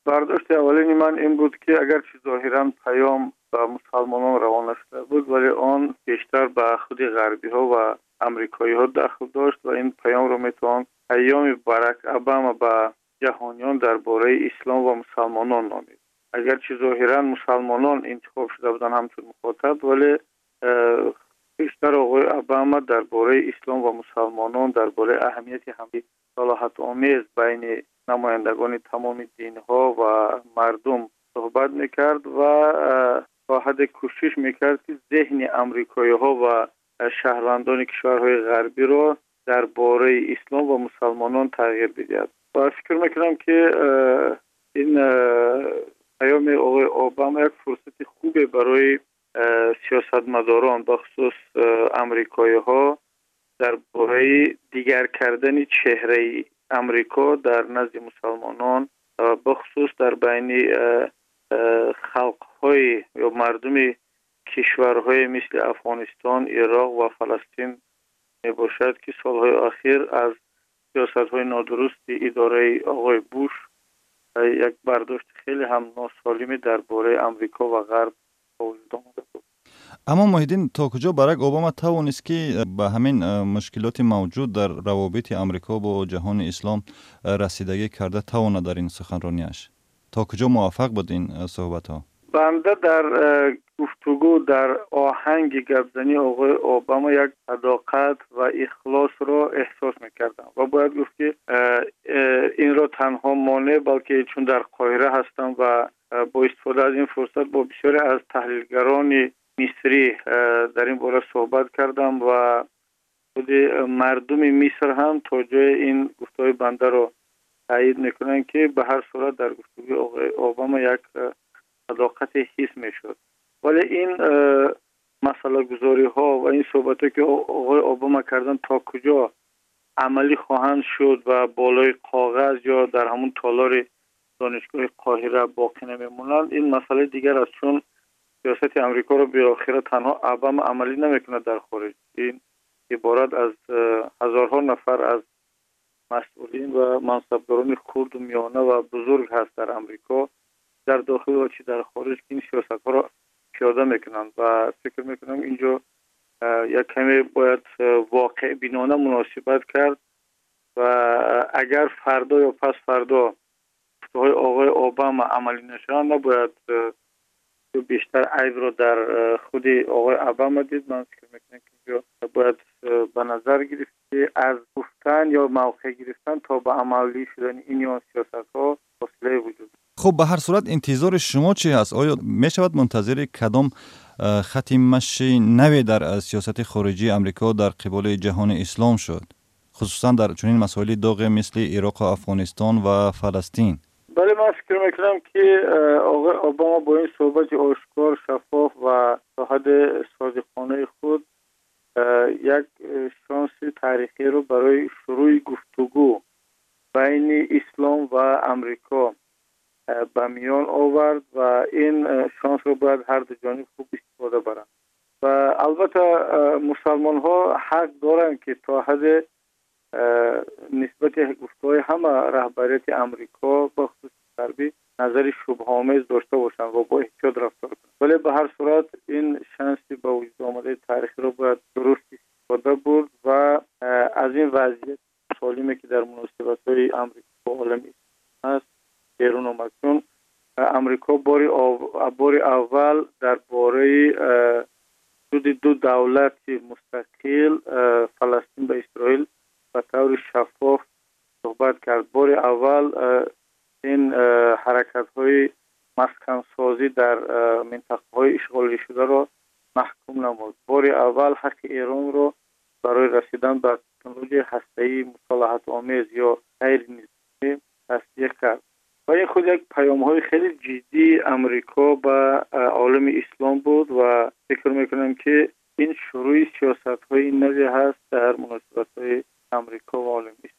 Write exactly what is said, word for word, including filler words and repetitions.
برداشت اولین من این بود که اگرچه ظاهرا پیام به مسلمانان روانه شده بود، ولی آن بیشتر به خود غربی ها و امریکایی ها دخل داشت و این پیام رو میتوان ایام برک اوباما به جهانیان درباره اسلام و مسلمانان نامید. اگرچه ظاهرا مسلمانان انتخاب شده بودن همچون مخاطب، ولی بیشتر آقای اوباما درباره اسلام و مسلمانان، درباره اهمیت همین صلاحیت آمیز بین نمایندگان تمام دین ها و مردم صحبت میکرد و با حد کوشش میکرد که ذهن امریکایی ها و شهروندان کشورهای غربی را درباره اسلام و مسلمانان تغییر بدهد. و فکر میکنم که این پیام آقای اوباما یک فرصت خوبه برای سیاستمداران بخصوص امریکایی ها درباره دیگر کردن چهره امریکا در نزد مسلمانان، بخصوص در بین خلقهای یا مردم کشورهای مثل افغانستان، عراق و فلسطین می باشد که سالهای اخیر از سیاست‌های نادرست اداره آقای بوش یک برداشت خیلی هم ناسالمی درباره امریکا و غرب وجود آمده بود. اما محیدین، تا کجا براک اوباما توانست که به همین مشکلات موجود در روابط امریکا با جهان اسلام رسیدگی کرده تواند در این سخنرانیش؟ تا کجا موافق بود این صحبت ها؟ بنده در گفتگو در آهنگ گپزنی آقای اوباما یک صداقت و اخلاص را احساس میکردم و باید گفت که این را تنها مانع، بلکه چون در قاهره هستم و با استفاده از این فرصت با بسیاری از تحلیلگران مصری در این باره صحبت کردم و خود مردم مصر هم تا جای این گفتگوی بنده را تایید میکنن که به هر صورت در گفتگوی آقای اوباما یک صداقت حس میشد. ولی این مسئله گذاری ها و این صحبت ها که آقای اوباما کردن تا کجا عملی خواهند شد و بالای کاغذ یا در همون تالار دانشگاه قاهره باقی نمیمونند، این مسئله دیگر است، چون سیاست امریکا رو به آخر تنها اوباما عملی نمیکنه در خارج. این عبارت از هزارها نفر از مسئولین و منصبداران خرد و میانه و بزرگ هست در امریکا، در داخل و چی در خارج، که این سیاست ها را پیاده میکنند و فکر میکنم اینجا یک کمی باید واقع بینانه مناسبت کرد و اگر فردا یا پس فردا گفته‌های آقای اوباما عملی نشوند، نباید بیشتر عیب رو در خود آقای اوباما دید. من فکر میکنم که اینجا باید به نظر گرفت که از گفتن یا موقع گرفتن تا به عملی شدن این یا سیاست ها فاصله وجود. خب به هر صورت انتظار شما چی هست؟ آیا می شود منتظر کدام خط مشی نوی در سیاست خارجی امریکا در قبال جهان اسلام شد، خصوصا در چنین مسائل داغ مثل عراق و افغانستان و فلسطین؟ بله، من فکر میکنم که آقای اوباما با این صحبت آشکار، شفاف و تا حد صادقانه خود یک شانس تاریخی رو برای شروع گفتگو بین اسلام و امریکا به میان آورد و این شانس رو باید هر دو جانب خوب استفاده برند. و البته مسلمان ها حق دارند که تا حد نسبت گفتگوهای همه رهبریت امریکا با خصوص غربی نظر شبه‌آمیز داشته باشند و با احتیاط رفتار کنند، ولی به هر صورت این شانسی به وجود آمده تاریخی رو باید درست استفاده برد و از این وضعیت سالمی که در مناسبت‌های امریکا با عالم هست بیرون آمد. چون امریکا باری باری اول درباره وجود دو دولت مستقل فلسطین و اسرائیل به طور شفاف صحبت کرد. باری اول این حرکت‌های مسکن سازی در منطقه‌های اشغالی شده را محکوم نمود. باری اول حق ایران را برای رسیدن به تکنولوژی هسته‌ای مصالحت آمیز یا غیر نظامی تصدیق کرد. و این خود یک پیام‌های خیلی جدی امریکا به عالم اسلام بود و فکر می‌کنم که این شروع سیاست‌های نوی هست در مناسبت‌های امریکا و عالم اسلام.